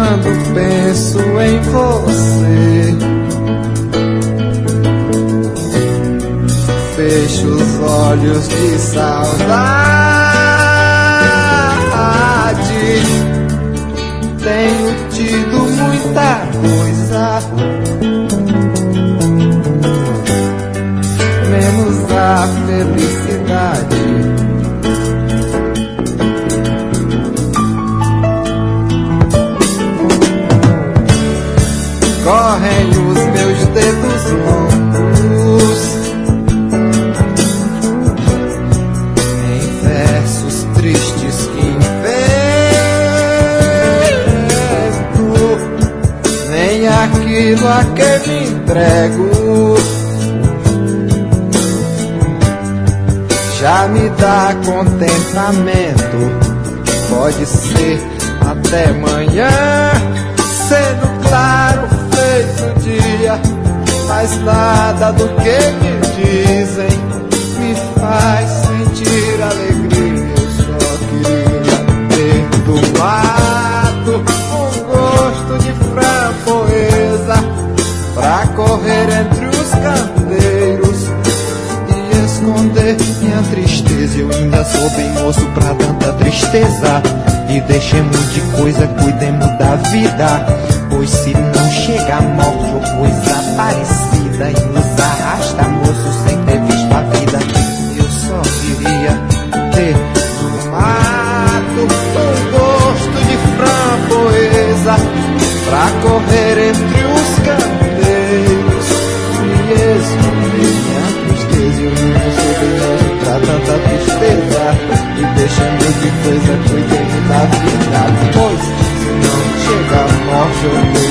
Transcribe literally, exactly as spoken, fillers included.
quando penso em você. Fecho os olhos de saudade. Tenho tido muita coisa, menos a felicidade. Correm os meus dedos longos em versos tristes que invento, nem aquilo a que me entrego já me dá contentamento. Pode ser até amanhã, sendo claro, feito dia, mas nada do que me dizem me faz sentir alegria. Eu só queria ter do mato um gosto de framboesa pra correr entre os candeiros e esconder minha tristeza. Eu ainda sou bem moço pra tanta tristeza. E deixemos de coisa, cuidemos da vida, pois se não chega a morte ou coisa parecida e nos arrasta, moço, sem ter visto a vida. Eu só queria ter no mato um gosto de framboesa pra correr entre os candeiros e esconder minha tristeza. Eu não sou bem moço pra tanta tristeza. E deixemos de coisa, cuidemos da vida, pois se não chega a morte ou